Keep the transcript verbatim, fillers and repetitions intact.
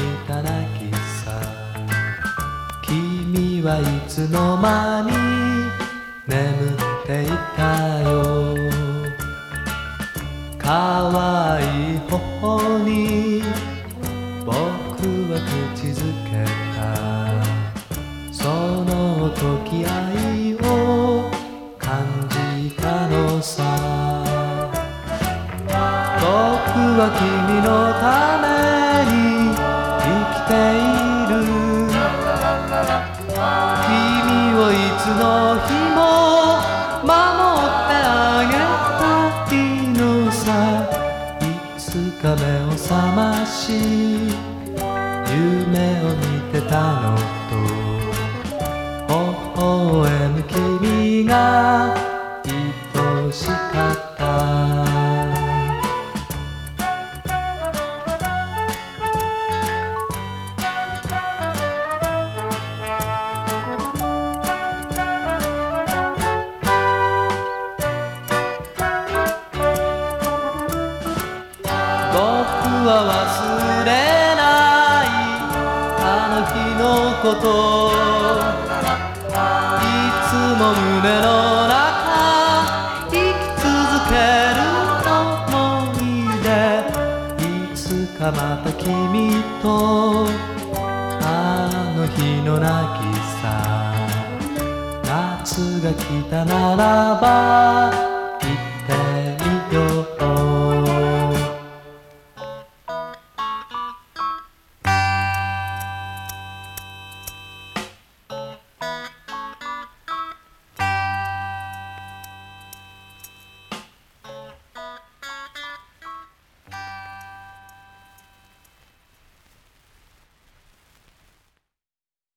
た渚、君はいつの間に眠っていたよ。可愛い頬に僕は口づけた。その時愛を感じたのさ。僕は君のために生きている。君をいつの日も守ってあげたいのさ。いつか目を覚まし夢を見てたのと微笑む君が愛しかった。僕は忘れないあの日のこと。いつも胸の中生き続ける想い出。いつかまた君とあの日の渚、夏が来たならば